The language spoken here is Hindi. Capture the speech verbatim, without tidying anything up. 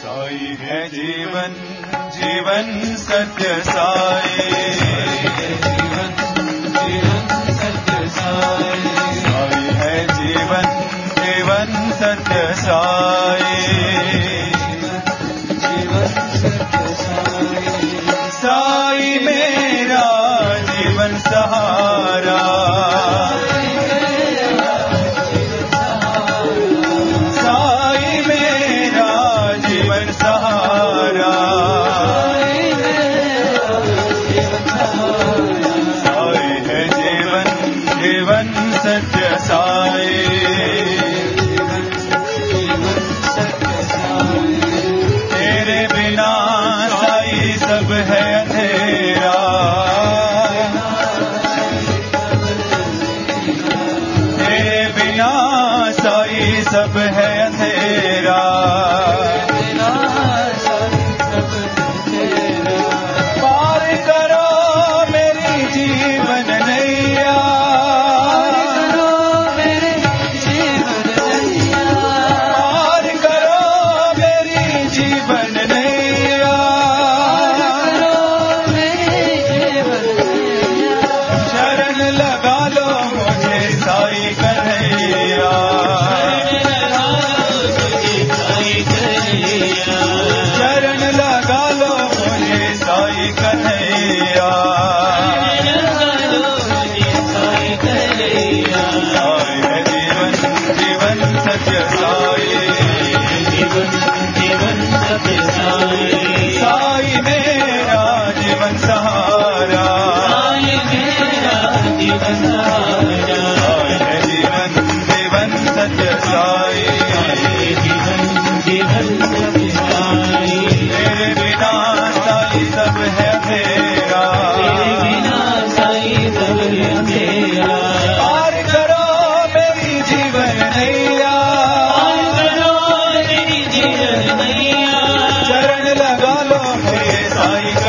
साई है जीवन जीवन सत्य साई, जीवन जीवन सत्य साई, साई है जीवन जीवन सत्य साई, जीवन सत्य साई, साई मेरा जीवन सहारा, साई मेरा जीवन सहारा, साई है जीवन जीवन सत्य साई, तेरे बिना साई सब है अंधेरा, तेरे बिना साई सब है अंधेरा, पार करो मेरी जीवन नैया, पार करो मेरी जीवन नैया, शरण लगा लो मुझे साई कन्हैया, शरण लगा लो मुझे साई कन्हैया, साई है जीवन जीवन सत्य साई, जीवन जीवन सत्य साई, साई मेरा जीवन सहारा, साई मेरा जीवन सहारा, साई है जीवन जीवन सत्य साई, जीवन जीवन सत्य साई, तेरे बिना साई सब है अंधेरा, तेरे बिना साई सब है अंधेरा, पार करो मेरी जीवन नैया, पार करो मेरी जीवन नैया, शरण लगा लो मेरे साई